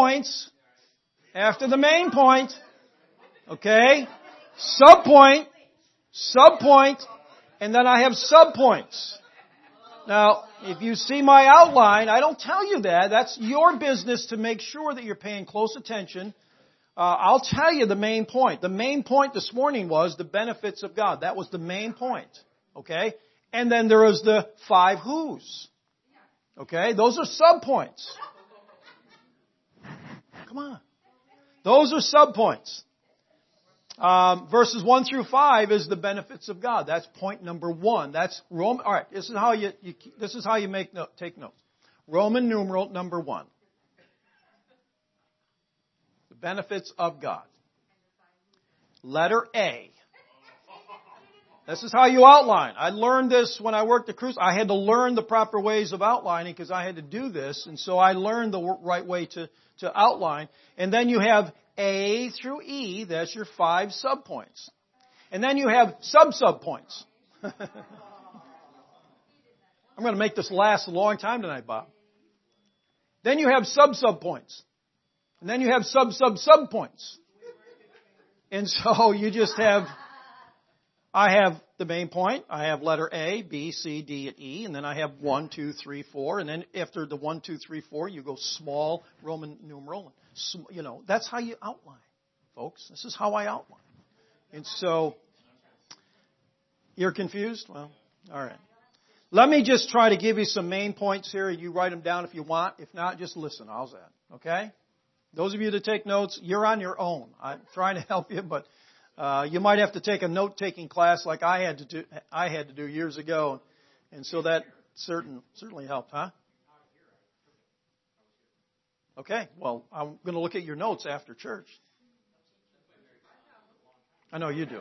points after the main point. Okay? Subpoint, and then I have subpoints. Now, if you see my outline, I don't tell you that. That's your business to make sure that you're paying close attention. I'll tell you the main point. The main point this morning was the benefits of God. That was the main point. Okay? And then there was the 5 who's. Okay? Those are subpoints. Come on. Those are subpoints. Verses 1 through 5 is the benefits of God. That's point number 1. That's Roman. All right. This is how you take notes. Roman numeral number 1. The benefits of God. Letter A. This is how you outline. I learned this when I worked at Cruise. I had to learn the proper ways of outlining because I had to do this, and so I learned the right way to outline. And then you have A through E, that's your 5 subpoints. And then you have sub-subpoints. I'm going to make this last a long time tonight, Bob. Then you have sub-subpoints. And then you have sub-sub-subpoints. And so you just have, I have the main point. I have letter A, B, C, D, and E. And then I have 1, 2, 3, 4. And then after the 1, 2, 3, 4, you go small Roman numeral. You know, that's how you outline, folks. This is how I outline. And so, you're confused? Well, all right. Let me just try to give you some main points here. You write them down if you want. If not, just listen. How's that? Okay? Those of you that take notes, you're on your own. I'm trying to help you, but you might have to take a note-taking class like I had to do years ago. And so that certainly helped, huh? Okay, well, I'm going to look at your notes after church. I know you do.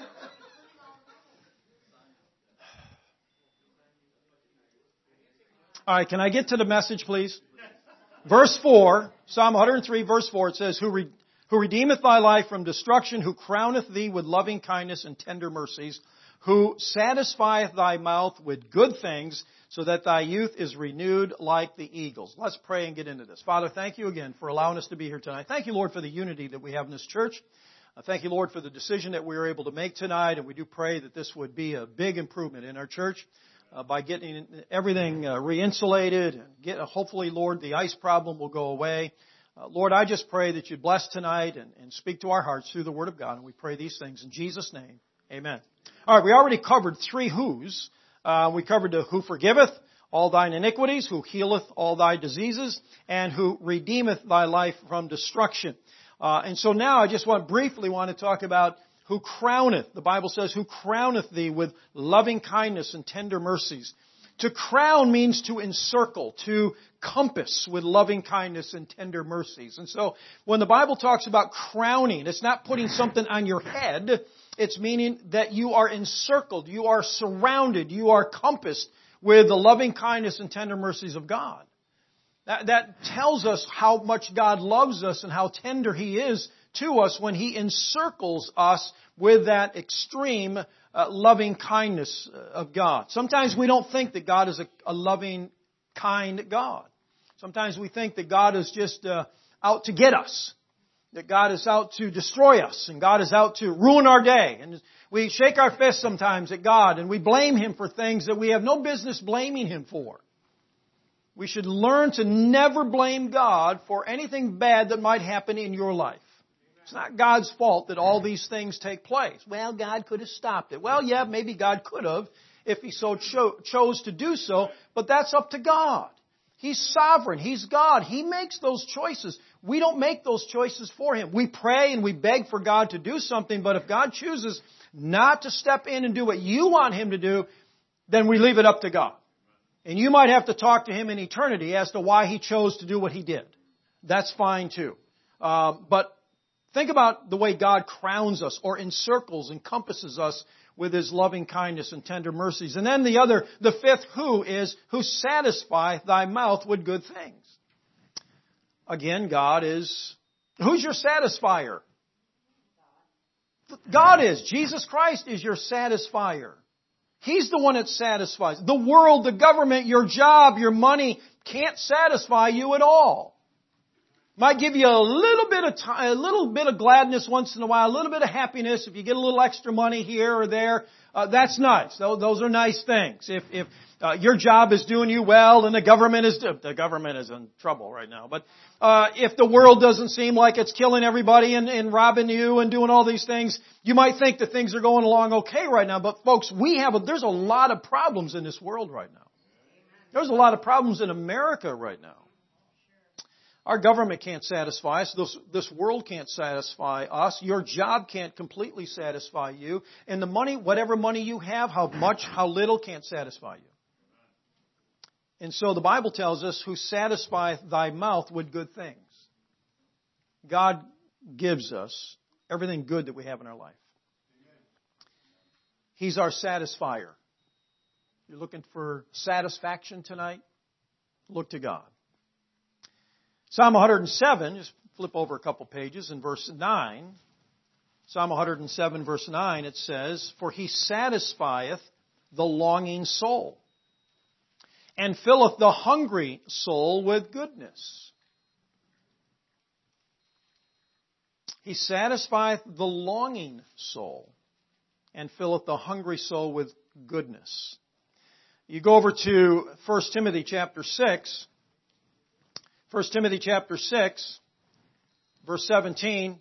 All right, can I get to the message, please? Verse 4, Psalm 103, verse 4, it says, Who redeemeth thy life from destruction, who crowneth thee with loving kindness and tender mercies, who satisfieth thy mouth with good things, so that thy youth is renewed like the eagles. Let's pray and get into this. Father, thank you again for allowing us to be here tonight. Thank you, Lord, for the unity that we have in this church. Thank you, Lord, for the decision that we were able to make tonight, and we do pray that this would be a big improvement in our church by getting everything re-insulated. And hopefully, Lord, the ice problem will go away. Lord, I just pray that you bless tonight and speak to our hearts through the Word of God, and we pray these things in Jesus' name. Amen. All right, we already covered 3 who's. We covered the who forgiveth all thine iniquities, who healeth all thy diseases, and who redeemeth thy life from destruction. And so now I just briefly want to talk about who crowneth. The Bible says, who crowneth thee with loving kindness and tender mercies. To crown means to encircle, to compass with loving kindness and tender mercies. And so when the Bible talks about crowning, it's not putting something on your head. It's meaning that you are encircled, you are surrounded, you are compassed with the loving kindness and tender mercies of God. That tells us how much God loves us and how tender He is to us when He encircles us with that extreme loving kindness of God. Sometimes we don't think that God is a loving, kind God. Sometimes we think that God is just out to get us. That God is out to destroy us, and God is out to ruin our day. And we shake our fists sometimes at God, and we blame Him for things that we have no business blaming Him for. We should learn to never blame God for anything bad that might happen in your life. It's not God's fault that all these things take place. Well, God could have stopped it. Well, yeah, maybe God could have if He so chose to do so, but that's up to God. He's sovereign. He's God. He makes those choices. We don't make those choices for Him. We pray and we beg for God to do something, but if God chooses not to step in and do what you want Him to do, then we leave it up to God. And you might have to talk to Him in eternity as to why He chose to do what He did. That's fine too. But think about the way God crowns us or encircles, encompasses us with His loving kindness and tender mercies. And then the fifth who is, who satisfieth thy mouth with good things. Again, God is, who's your satisfier? God is. Jesus Christ is your satisfier. He's the one that satisfies. The world, the government, your job, your money can't satisfy you at all. Might give you a little bit of time, a little bit of gladness once in a while, a little bit of happiness. If you get a little extra money here or there, that's nice. Those are nice things. If your job is doing you well and the government is in trouble right now. But if the world doesn't seem like it's killing everybody and robbing you and doing all these things, you might think that things are going along okay right now. But folks, there's a lot of problems in this world right now. There's a lot of problems in America right now. Our government can't satisfy us. This world can't satisfy us. Your job can't completely satisfy you. And the money, whatever money you have, how much, how little, can't satisfy you. And so the Bible tells us, who satisfieth thy mouth with good things. God gives us everything good that we have in our life. He's our satisfier. You're looking for satisfaction tonight? Look to God. Psalm 107, just flip over a couple pages, in verse 9. Psalm 107, verse 9, it says, For he satisfieth the longing soul, and filleth the hungry soul with goodness. He satisfieth the longing soul, and filleth the hungry soul with goodness. You go over to 1 Timothy chapter 6. 1 Timothy chapter 6, verse 17.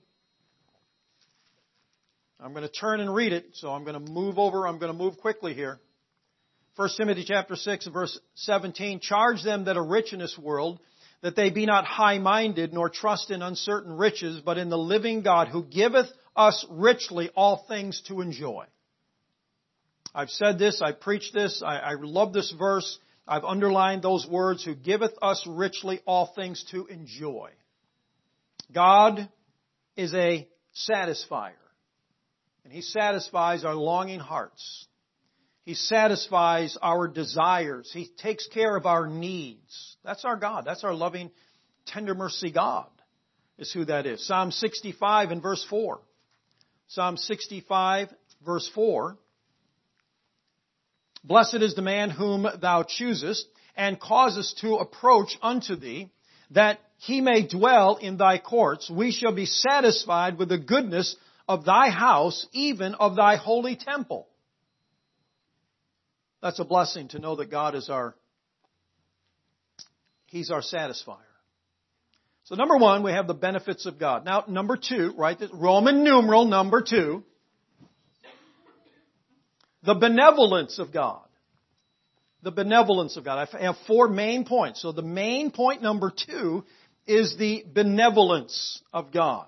I'm going to turn and read it, so I'm going to move quickly here. 1 Timothy chapter 6, verse 17. Charge them that are rich in this world, that they be not high-minded, nor trust in uncertain riches, but in the living God, who giveth us richly all things to enjoy. I've said this, I preached this, I love this verse. I've underlined those words, who giveth us richly all things to enjoy. God is a satisfier. And He satisfies our longing hearts. He satisfies our desires. He takes care of our needs. That's our God. That's our loving, tender mercy God, is who that is. Psalm 65 and verse 4. Psalm 65, verse 4. Blessed is the man whom thou choosest, and causest to approach unto thee, that he may dwell in thy courts. We shall be satisfied with the goodness of thy house, even of thy holy temple. That's a blessing to know that God is He's our satisfier. So number one, we have the benefits of God. Now, number two, right, Roman numeral number 2. The benevolence of God. The benevolence of God. I have 4 main points. So the main point number 2 is the benevolence of God.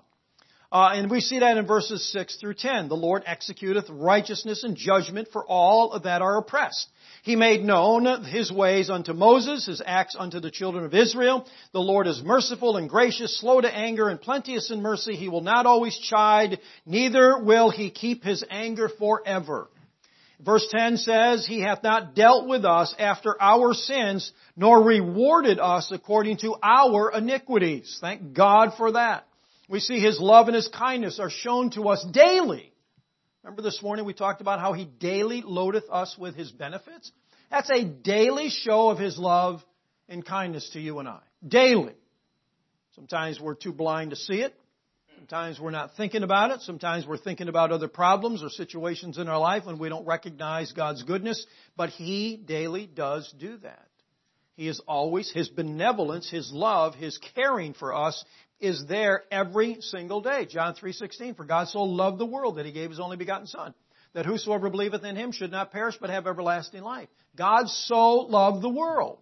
And we see that in verses 6 through 10. The Lord executeth righteousness and judgment for all that are oppressed. He made known His ways unto Moses, His acts unto the children of Israel. The Lord is merciful and gracious, slow to anger, and plenteous in mercy. He will not always chide, neither will He keep His anger forever. Verse 10 says, He hath not dealt with us after our sins, nor rewarded us according to our iniquities. Thank God for that. We see His love and His kindness are shown to us daily. Remember this morning we talked about how He daily loadeth us with His benefits? That's a daily show of His love and kindness to you and I. Daily. Sometimes we're too blind to see it. Sometimes we're not thinking about it. Sometimes we're thinking about other problems or situations in our life when we don't recognize God's goodness. But He daily does do that. He is always, His benevolence, His love, His caring for us is there every single day. John 3:16, for God so loved the world that He gave His only begotten Son, that whosoever believeth in Him should not perish but have everlasting life. God so loved the world.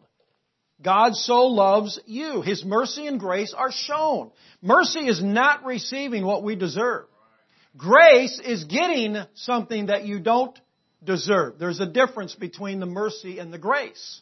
God so loves you. His mercy and grace are shown. Mercy is not receiving what we deserve. Grace is getting something that you don't deserve. There's a difference between the mercy and the grace.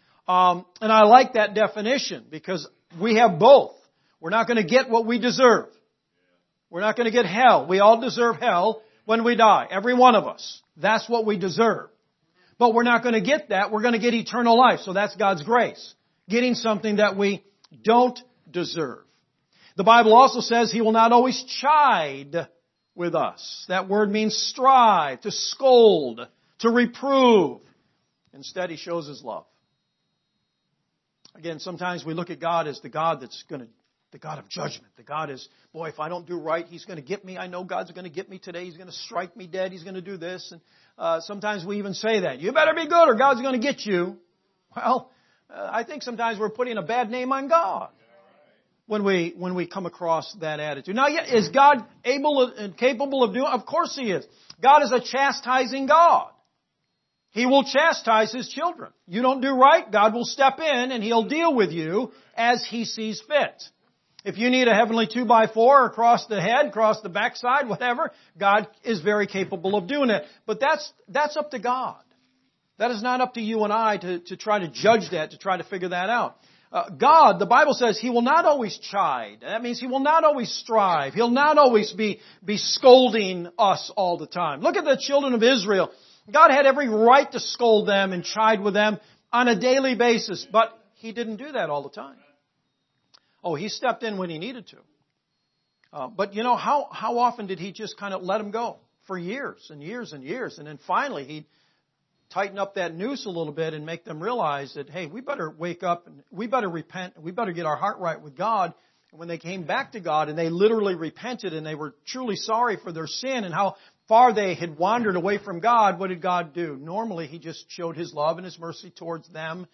And I like that definition because we have both. We're not going to get what we deserve. We're not going to get hell. We all deserve hell when we die. Every one of us. That's what we deserve. But we're not going to get that. We're going to get eternal life. So that's God's grace. Getting something that we don't deserve. The Bible also says He will not always chide with us. That word means strive, to scold, to reprove. Instead, He shows His love. Again, sometimes we look at God as the God that's going to the God of judgment. The God is, boy, if I don't do right, He's going to get me. I know God's going to get me today. He's going to strike me dead. He's going to do this. And sometimes we even say that. You better be good or God's going to get you. Well, I think sometimes we're putting a bad name on God when we come across that attitude. Now, is God able and capable of doing? Of course He is. God is a chastising God. He will chastise His children. You don't do right, God will step in and He'll deal with you as He sees fit. If you need a heavenly 2x4 across the head, across the backside, whatever, God is very capable of doing it. But that's up to God. That is not up to you and I to try to judge that, to try to figure that out. God, the Bible says, He will not always chide. That means He will not always strive. He'll not always be scolding us all the time. Look at the children of Israel. God had every right to scold them and chide with them on a daily basis, but He didn't do that all the time. Oh, He stepped in when He needed to. But you know, how often did He just kind of let them go? For years and years and years. And then finally He'd tighten up that noose a little bit and make them realize that, hey, we better wake up and we better repent and we better get our heart right with God. And when they came back to God and they literally repented and they were truly sorry for their sin and how far they had wandered away from God, what did God do? Normally He just showed His love and His mercy towards them.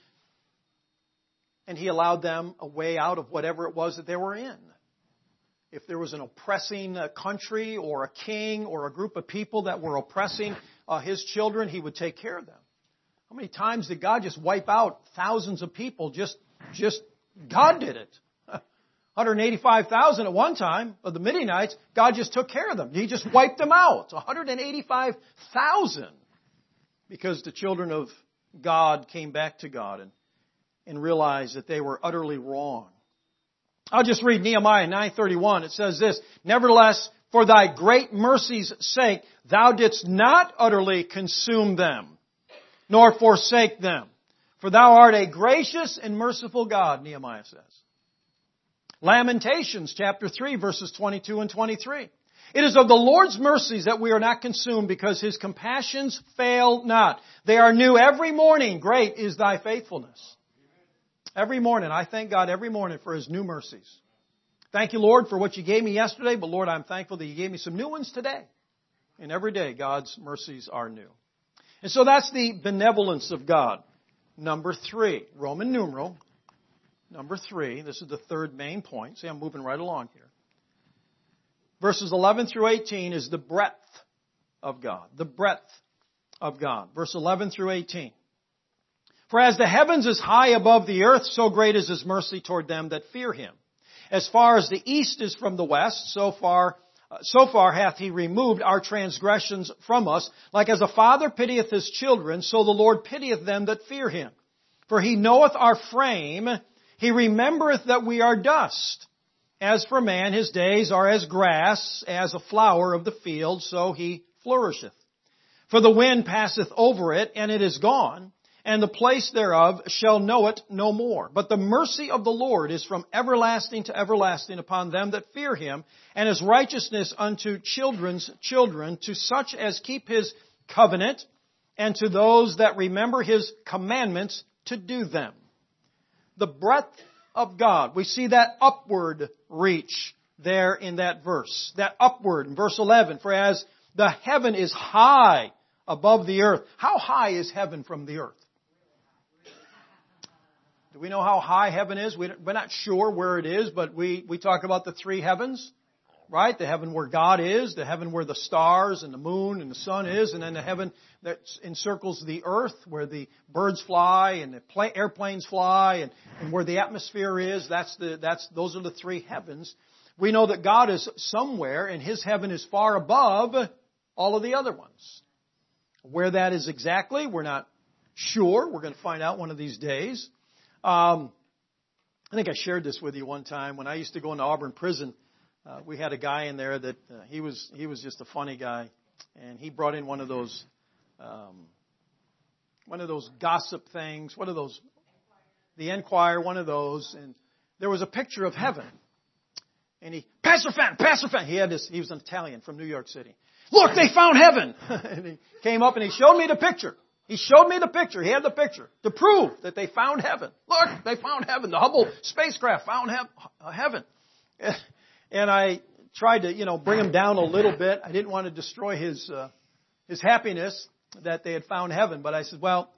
And He allowed them a way out of whatever it was that they were in. If there was an oppressing country or a king or a group of people that were oppressing His children, He would take care of them. How many times did God just wipe out thousands of people? Just God did it. 185,000 at one time of the Midianites, God just took care of them. He just wiped them out. 185,000. Because the children of God came back to God and realized that they were utterly wrong. I'll just read Nehemiah 9:31. It says this, "Nevertheless, for Thy great mercy's sake, Thou didst not utterly consume them, nor forsake them. For Thou art a gracious and merciful God," Nehemiah says. Lamentations chapter 3, verses 22 and 23. "It is of the Lord's mercies that we are not consumed, because His compassions fail not. They are new every morning. Great is Thy faithfulness." Every morning. I thank God every morning for His new mercies. Thank You, Lord, for what You gave me yesterday, but Lord, I'm thankful that You gave me some new ones today. And every day, God's mercies are new. And so that's the benevolence of God. Number 3, Roman numeral. Number 3, this is the third main point. See, I'm moving right along here. Verses 11 through 18 is the breadth of God. The breadth of God. Verse 11 through 18. "For as the heavens is high above the earth, so great is His mercy toward them that fear Him. As far as the east is from the west, so far hath He removed our transgressions from us. Like as a father pitieth his children, so the Lord pitieth them that fear Him. For He knoweth our frame, He remembereth that we are dust. As for man, his days are as grass, as a flower of the field, so he flourisheth. For the wind passeth over it, and it is gone, and the place thereof shall know it no more. But the mercy of the Lord is from everlasting to everlasting upon them that fear Him, and His righteousness unto children's children, to such as keep His covenant, and to those that remember His commandments to do them." The breadth of God. We see that upward reach there in that verse. That upward in verse 11. "For as the heaven is high above the earth." How high is heaven from the earth? Do we know how high heaven is? We're not sure where it is, but we talk about the three heavens, right? The heaven where God is, the heaven where the stars and the moon and the sun is, and then the heaven that encircles the earth, where the birds fly and the airplanes fly, and where the atmosphere is. Those are the three heavens. We know that God is somewhere, and His heaven is far above all of the other ones. Where that is exactly, we're not sure. We're going to find out one of these days. I think I shared this with you one time. When I used to go into Auburn prison, we had a guy in there that he was just a funny guy, and he brought in one of those gossip things, the Enquirer, one of those, and there was a picture of heaven. And Pastor Fan, he was an Italian from New York City. "Look, they found heaven." And he came up and he showed me the picture. He had the picture to prove that they found heaven. Look, they found heaven. The Hubble spacecraft found heaven. And I tried to, bring him down a little bit. I didn't want to destroy his happiness that they had found heaven. But I said, well,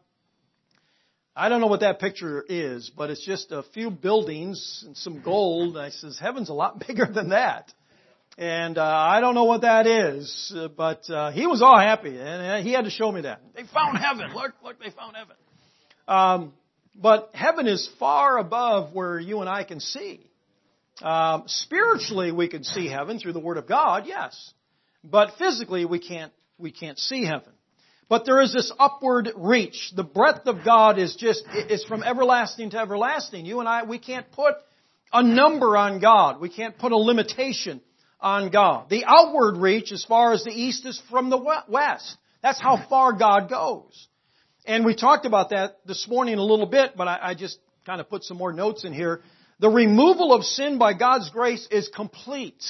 I don't know what that picture is, but it's just a few buildings and some gold. And I says, heaven's a lot bigger than that. And I don't know what that is, but he was all happy, and he had to show me that. They found heaven. Look, they found heaven. But heaven is far above where you and I can see. Spiritually, we can see heaven through the Word of God, yes. But physically, we can't see heaven. But there is this upward reach. The breadth of God is from everlasting to everlasting. You and I, we can't put a number on God. We can't put a limitation on God. The outward reach as far as the east is from the west. That's how far God goes. And we talked about that this morning a little bit, but I just kind of put some more notes in here. The removal of sin by God's grace is complete.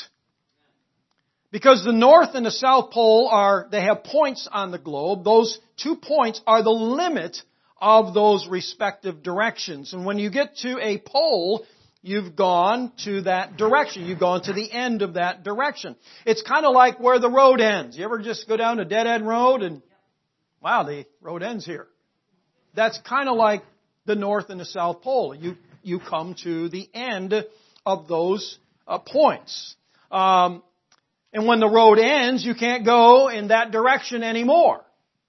Because the North and the South Pole they have points on the globe. Those 2 points are the limit of those respective directions. And when you get to a pole, you've gone to that direction. You've gone to the end of that direction. It's kind of like where the road ends. You ever just go down a dead-end road and, wow, the road ends here. That's kind of like the North and the South Pole. You come to the end of those points. And when the road ends, you can't go in that direction anymore.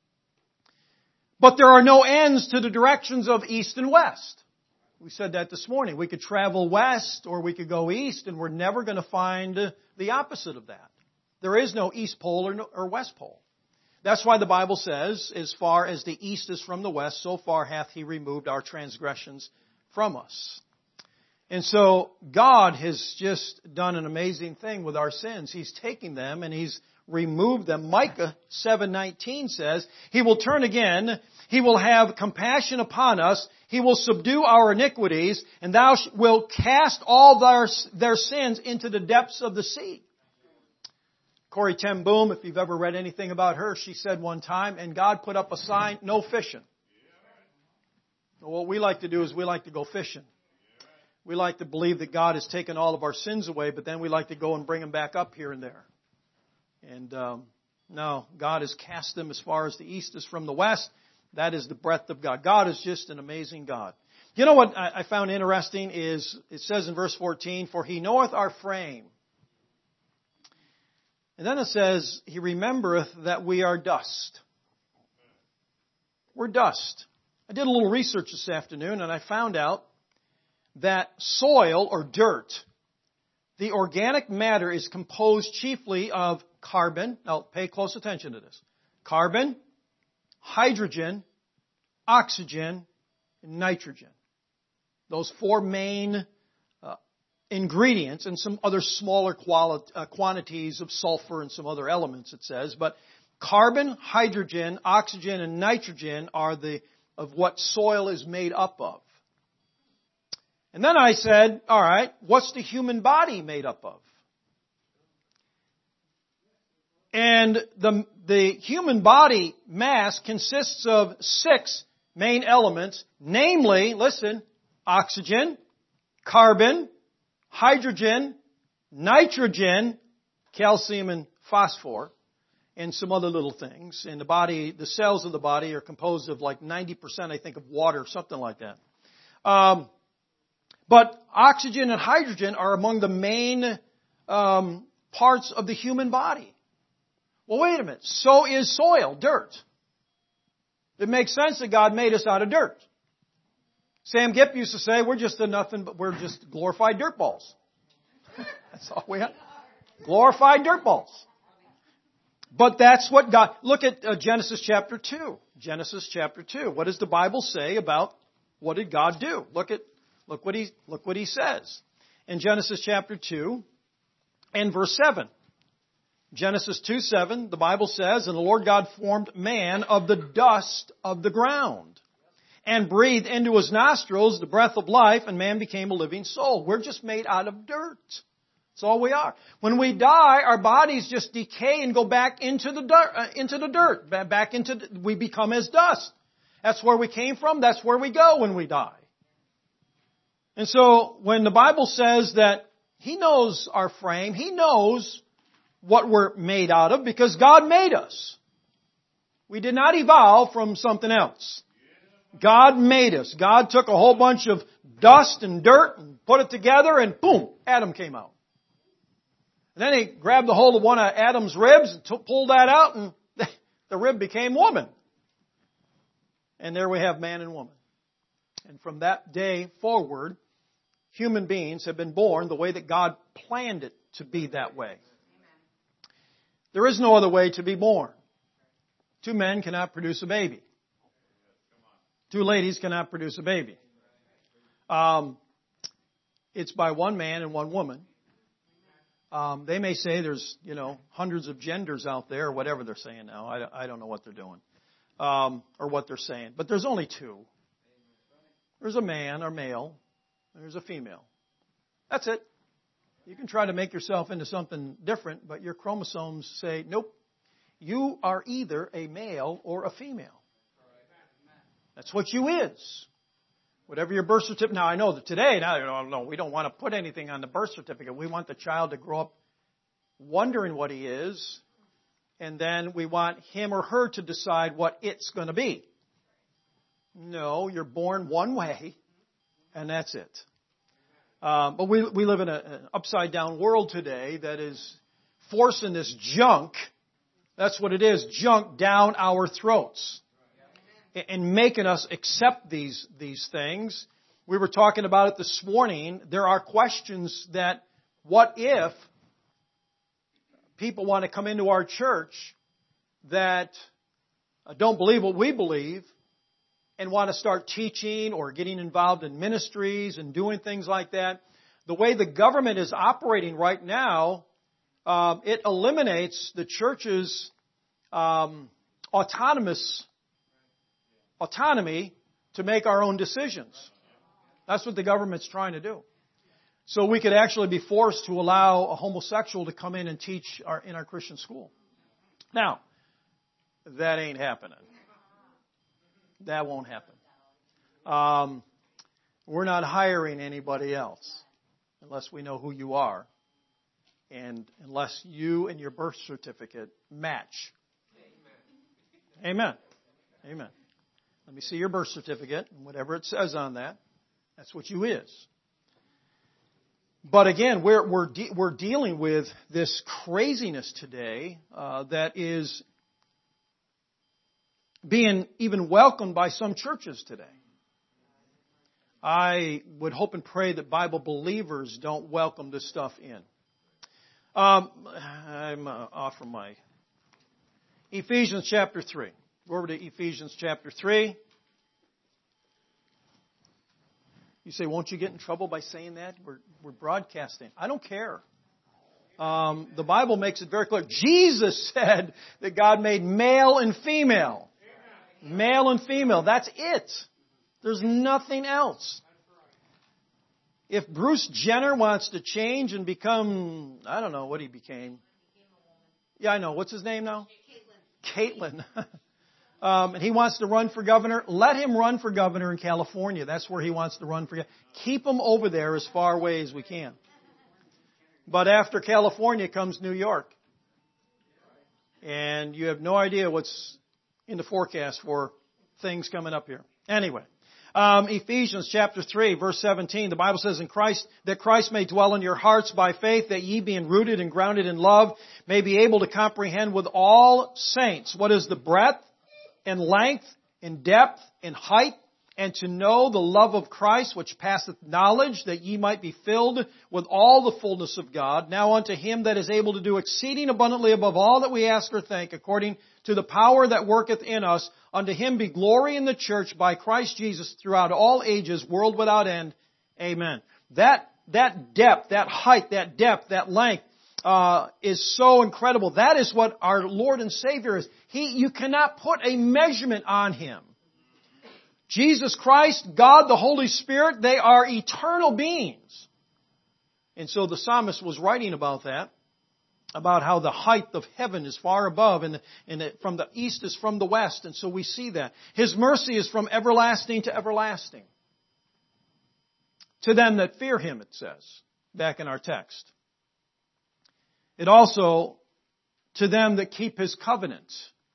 But there are no ends to the directions of east and west. We said that this morning. We could travel west or we could go east, and we're never going to find the opposite of that. There is no east pole or west pole. That's why the Bible says, as far as the east is from the west, so far hath He removed our transgressions from us. And so God has just done an amazing thing with our sins. He's taken them and He's removed them. Micah 7:19 says, He will turn again, He will have compassion upon us, He will subdue our iniquities, and Thou wilt cast all their sins into the depths of the sea. Corrie ten Boom, if you've ever read anything about her, she said one time, and God put up a sign, no fishing. So what we like to do is we like to go fishing. We like to believe that God has taken all of our sins away, but then we like to go and bring them back up here and there. And no, God has cast them as far as the east is from the west. That is the breadth of God. God is just an amazing God. You know what I found interesting is, it says in verse 14, For He knoweth our frame. And then it says, He remembereth that we are dust. We're dust. I did a little research this afternoon and I found out that soil or dirt, the organic matter is composed chiefly of carbon. Now pay close attention to this. Carbon, hydrogen, oxygen, and nitrogen. Those 4 main ingredients and some other smaller quantities of sulfur and some other elements, it says. But carbon, hydrogen, oxygen, and nitrogen are of what soil is made up of. And then I said, all right, what's the human body made up of? And the human body mass consists of 6 main elements, namely, listen, oxygen, carbon, hydrogen, nitrogen, calcium and phosphor, and some other little things. And the cells of the body are composed of like 90%, I think, of water, something like that. But oxygen and hydrogen are among the main parts of the human body. Well, wait a minute. So is soil, dirt. It makes sense that God made us out of dirt. Sam Gipp used to say, we're just glorified dirt balls. That's all we have. Glorified dirt balls. But that's what God... Look at Genesis chapter 2. Genesis chapter 2. What does the Bible say about what did God do? Look what he says. In Genesis chapter 2 and verse 7. Genesis 2:7, the Bible says, And the Lord God formed man of the dust of the ground, and breathed into his nostrils the breath of life, and man became a living soul. We're just made out of dirt. That's all we are. When we die, our bodies just decay and go back into the dirt. We become as dust. That's where we came from. That's where we go when we die. And so when the Bible says that He knows our frame. He knows what we're made out of because God made us. We did not evolve from something else. God made us. God took a whole bunch of dust and dirt and put it together and boom, Adam came out. And then He grabbed the hold of one of Adam's ribs and pulled that out and the rib became woman. And there we have man and woman. And from that day forward, human beings have been born the way that God planned it to be that way. There is no other way to be born. Two men cannot produce a baby. Two ladies cannot produce a baby. It's by one man and one woman. They may say there's, hundreds of genders out there, or whatever they're saying now. I don't know what they're doing, or what they're saying. But there's only two. There's a man or male, and there's a female. That's it. You can try to make yourself into something different, but your chromosomes say, nope, you are either a male or a female. That's what you is. Whatever your birth certificate. Now, I know that today, we don't want to put anything on the birth certificate. We want the child to grow up wondering what he is, and then we want him or her to decide what it's going to be. No, you're born one way, and that's it. But we live in an upside-down world today that is forcing this junk, that's what it is, junk down our throats and making us accept these things. We were talking about it this morning. There are questions that, what if people want to come into our church that don't believe what we believe and want to start teaching or getting involved in ministries and doing things like that. The way the government is operating right now, it eliminates the church's autonomy to make our own decisions. That's what the government's trying to do. So we could actually be forced to allow a homosexual to come in and teach in our Christian school. Now, that ain't happening. That won't happen. We're not hiring anybody else unless we know who you are and unless you and your birth certificate match. Amen. Amen. Let me see your birth certificate and whatever it says on that. That's what you is. But again, we're dealing with this craziness today that is being even welcomed by some churches today. I would hope and pray that Bible believers don't welcome this stuff in. I'm off from my Ephesians chapter 3. Go over to Ephesians chapter 3. You say, won't you get in trouble by saying that? We're broadcasting. I don't care. The Bible makes it very clear. Jesus said that God made male and female. Male and female. That's it. There's nothing else. If Bruce Jenner wants to change and become, I don't know what he became. Yeah, I know. What's his name now? Caitlyn. And he wants to run for governor. Let him run for governor in California. That's where he wants to run for governor. Keep him over there as far away as we can. But after California comes New York. And you have no idea what's in the forecast for things coming up here. Anyway, Ephesians chapter 3, verse 17, the Bible says, that Christ may dwell in your hearts by faith, that ye being rooted and grounded in love, may be able to comprehend with all saints what is the breadth and length and depth and height, and to know the love of Christ, which passeth knowledge, that ye might be filled with all the fullness of God. Now unto Him that is able to do exceeding abundantly above all that we ask or think, according to the power that worketh in us, unto Him be glory in the church by Christ Jesus throughout all ages, world without end. Amen. That depth, that height, that depth, that length, is so incredible. That is what our Lord and Savior is. You cannot put a measurement on Him. Jesus Christ, God, the Holy Spirit, they are eternal beings. And so the psalmist was writing about that, about how the height of heaven is far above and from the east is from the west. And so we see that. His mercy is from everlasting to everlasting. To them that fear Him, it says. back in our text. It also, to them that keep His covenant,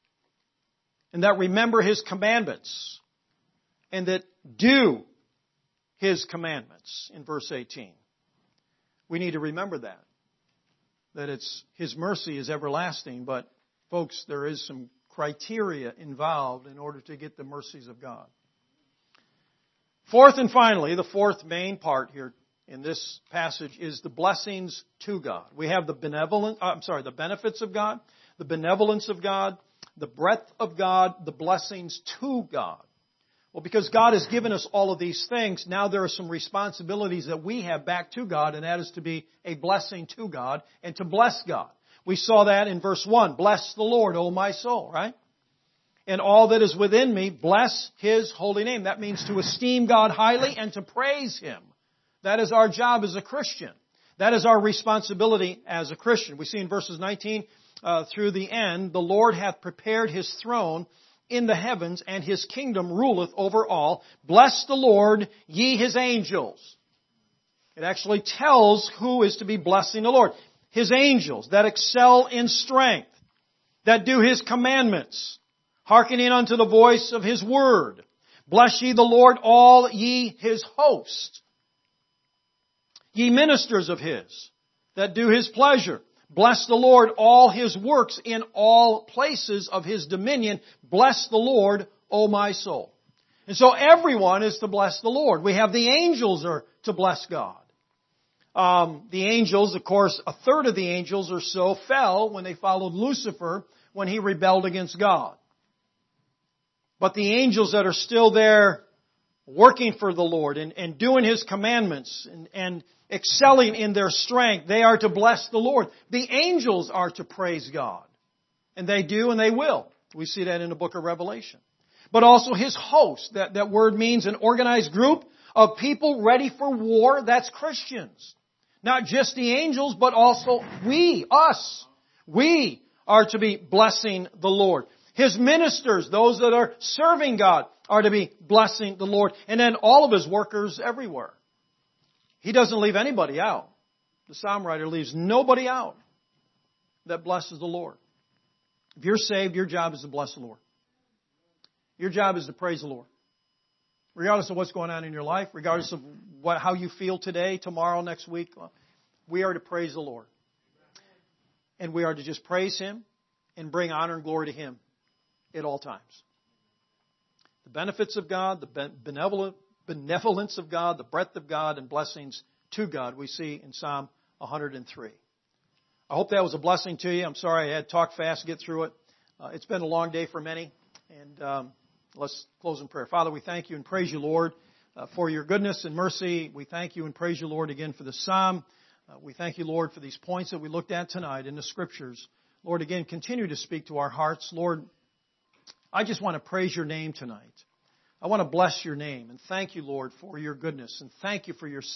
and that remember His commandments, and that do His commandments, in verse 18. We need to remember that it's His mercy is everlasting, but folks, there is some criteria involved in order to get the mercies of God. Fourth and finally, the fourth main part here in this passage is the blessings to God. We have the benefits of God, the benevolence of God, the breadth of God, the blessings to God. Well, because God has given us all of these things, now there are some responsibilities that we have back to God, and that is to be a blessing to God and to bless God. We saw that in verse 1. Bless the Lord, O my soul, right? And all that is within me, bless His holy name. That means to esteem God highly and to praise Him. That is our job as a Christian. That is our responsibility as a Christian. We see in verses 19 through the end, the Lord hath prepared His throne in the heavens, and His kingdom ruleth over all. Bless the Lord, ye His angels. It actually tells who is to be blessing the Lord. His angels that excel in strength, that do His commandments, hearkening unto the voice of His word. Bless ye the Lord, all ye His host. Ye ministers of His, that do His pleasure. Bless the Lord, all His works in all places of His dominion. Bless the Lord, O my soul. And so everyone is to bless the Lord. We have the angels are to bless God. The angels, of course, a third of the angels or so fell when they followed Lucifer when he rebelled against God. But the angels that are still there working for the Lord and doing His commandments and excelling in their strength, they are to bless the Lord. The angels are to praise God. And they do and they will. We see that in the book of Revelation. But also His host. That word means an organized group of people ready for war. That's Christians. Not just the angels, but also we, us. We are to be blessing the Lord. His ministers, those that are serving God, are to be blessing the Lord. And then all of His workers everywhere. He doesn't leave anybody out. The psalm writer leaves nobody out that blesses the Lord. If you're saved, your job is to bless the Lord. Your job is to praise the Lord. Regardless of what's going on in your life, regardless of how you feel today, tomorrow, next week, we are to praise the Lord. And we are to just praise Him and bring honor and glory to Him at all times. The benefits of God, the benevolence of God, the breadth of God, and blessings to God we see in Psalm 103. I hope that was a blessing to you. I'm sorry I had to talk fast to get through it. It's been a long day for many. And let's close in prayer. Father, we thank You and praise You, Lord, for Your goodness and mercy. We thank You and praise You, Lord, again for the psalm. We thank You, Lord, for these points that we looked at tonight in the Scriptures. Lord, again, continue to speak to our hearts. Lord, I just want to praise Your name tonight. I want to bless Your name and thank You, Lord, for Your goodness and thank You for Your